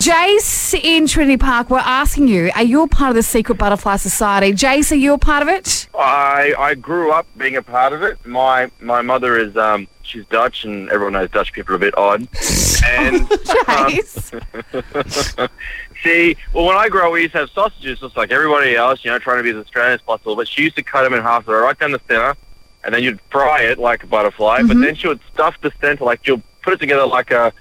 Jace in Trinity Park, we're asking you, are you a part of the Secret Butterfly Society? Jace, are you a part of it? I grew up being a part of it. My mother is she's Dutch, and everyone knows Dutch people are a bit odd. And Jace. see, well, when I grew up, we used to have sausages just like everybody else, trying to be as Australian as possible. But she used to cut them in half, right down the centre, and then you'd fry it like a butterfly. Mm-hmm. But then she would stuff the centre, like she'll put it together like a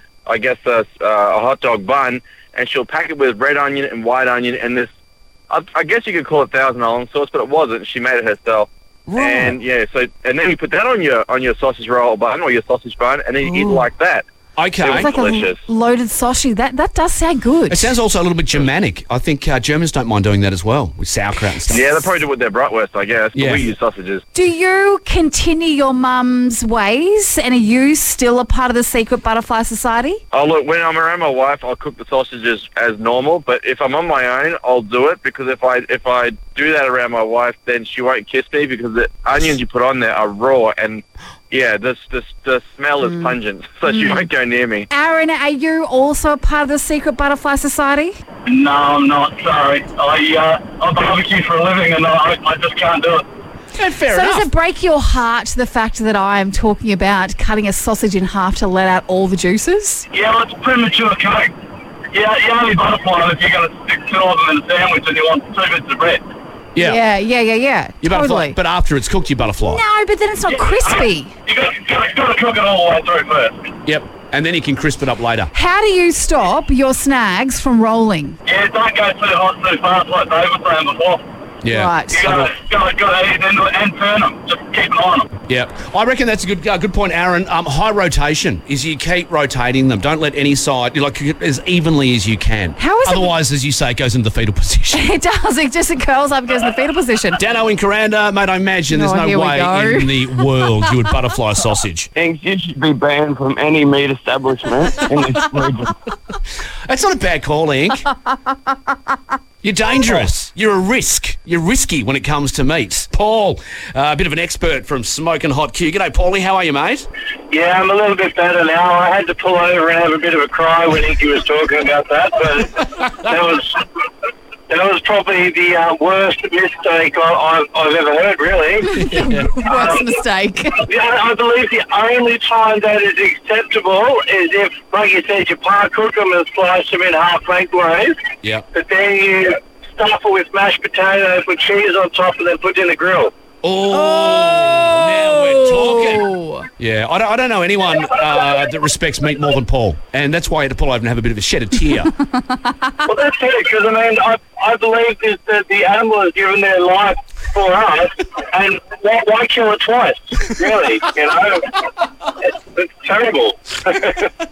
hot dog bun, and she'll pack it with red onion and white onion and this. I guess you could call it Thousand Island sauce, but it wasn't. She made it herself. Right. And and then you put that on your sausage roll bun or your sausage bun, and then you eat it like that. Okay. It's like delicious. a loaded sausage. That does sound good. It sounds also a little bit Germanic. I think Germans don't mind doing that as well, with sauerkraut and stuff. Yeah, they probably do it with their bratwurst, I guess. Yeah. But we use sausages. Do you continue your mum's ways, and are you still a part of the Secret Butterfly Society? Oh, look, when I'm around my wife, I'll cook the sausages as normal. But if I'm on my own, I'll do it, because if I do that around my wife, then she won't kiss me, because the onions you put on there are raw, and yeah, the smell is pungent, so she won't go near me. Aaron, are you also a part of the Secret Butterfly Society? No, I'm not. Sorry. I barbecue for a living, and I just can't do it. Yeah, fair So enough. does it break your heart, the fact that I am talking about cutting a sausage in half to let out all the juices? Yeah, well, it's premature cake. Yeah, you only butterfly if you're going to stick two of them in a sandwich and you want 2 bits of bread. Yeah. You butterfly, Totally. but after it's cooked, you butterfly. No, but then it's not crispy. You got to cook it all the way through first. Yep. And then you can crisp it up later. How do you stop your snags from rolling? Yeah, don't go too hot too fast like Dave was saying before. Yeah. Right. You got to eat into it and turn them. Just keep an eye on them. Yeah. I reckon that's a good point, Aaron. High rotation is you keep rotating them. Don't let any side, cook it as evenly as you can. How is it- Otherwise, as you say, it goes into the fetal position. It does. It just curls up and goes in the fetal position. Dano in Coranda, mate, I imagine there's Oh, no here we way go. in the world you would butterfly sausage. Eggs, you should be banned from any meat establishment in this region. That's not a bad call, Ink. You're dangerous. You're a risk. You're risky when it comes to meat. Paul, a bit of an expert from Smoking Hot Q. G'day, Paulie. How are you, mate? Yeah, I'm a little bit better now. I had to pull over and have a bit of a cry when Inky was talking about that, but that was probably the worst mistake I've ever heard, really. Worst mistake. Yeah, I believe the only time that is acceptable is if, like you said, you cook them and slice them in half lengthways, Yeah. but then you stuff it with mashed potatoes with cheese on top and then put it in the grill. Oh, now we're talking. Oh. Yeah, I don't know anyone that respects meat more than Paul, and that's why I had to pull over and have a bit of a shed of tear. Well, that's it, because, I believe that the animal has given their life for us, and why kill it twice? Really, It's terrible.